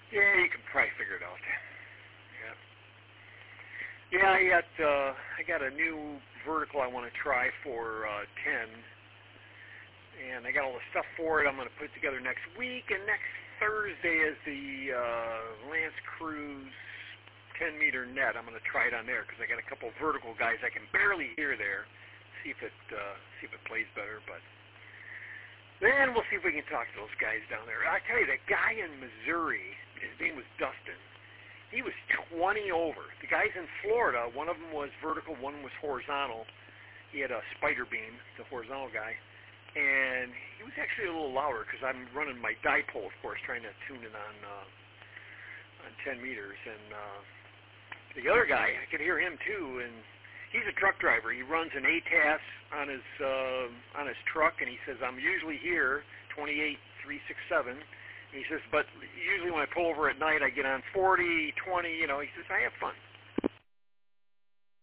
Yeah, you can probably figure it out. Yeah. Yeah, I got a new vertical I want to try for 10, and I got all the stuff for it. I'm going to put it together next week, and next Thursday is the Lance Cruise 10-meter net. I'm going to try it on there because I got a couple vertical guys I can barely hear there. See if it plays better, but then we'll see if we can talk to those guys down there. I tell you, that guy in Missouri, his name was Dustin. He was 20 over. The guys in Florida, one of them was vertical, one was horizontal. He had a spider beam, the horizontal guy, and he was actually a little louder because I'm running my dipole, of course, trying to tune it on 10 meters. And the other guy, I could hear him too, and he's a truck driver. He runs an ATAS on his truck, and he says, I'm usually here, 28,367. He says, but usually when I pull over at night, I get on 40, 20, you know. He says, I have fun.